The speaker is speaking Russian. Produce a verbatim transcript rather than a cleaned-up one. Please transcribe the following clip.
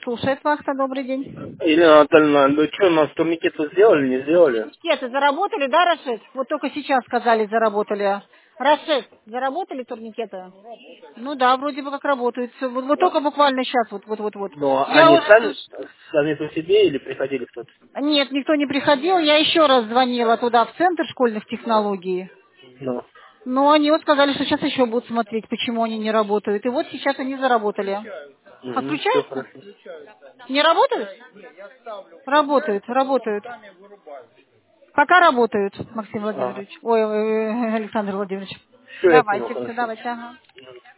Слушает Вахта, добрый день. Елена Анатольевна, ну что, у нас турникеты сделали, не сделали? Турникеты заработали, да, Рашид? Вот только сейчас сказали, заработали. Рашид, заработали турникеты? Ну да, вроде бы как работают. Всё, Вот, вот только буквально сейчас, вот, вот, вот, вот. Но Я они уже сами, слышу. сами по себе или приходили кто-то? Нет, никто не приходил. Я еще раз звонила туда, в Центр школьных технологий. Ну, Но они вот сказали, что сейчас еще будут смотреть, почему они не работают. И вот сейчас они заработали. все Отключаются? хорошо. Не работают? Работают, работают. Пока работают, Максим Ага. Владимирович. Ой, ой, ой, Александр Владимирович. Все, я понял, Давайте, все, хорошо. давайте, ага.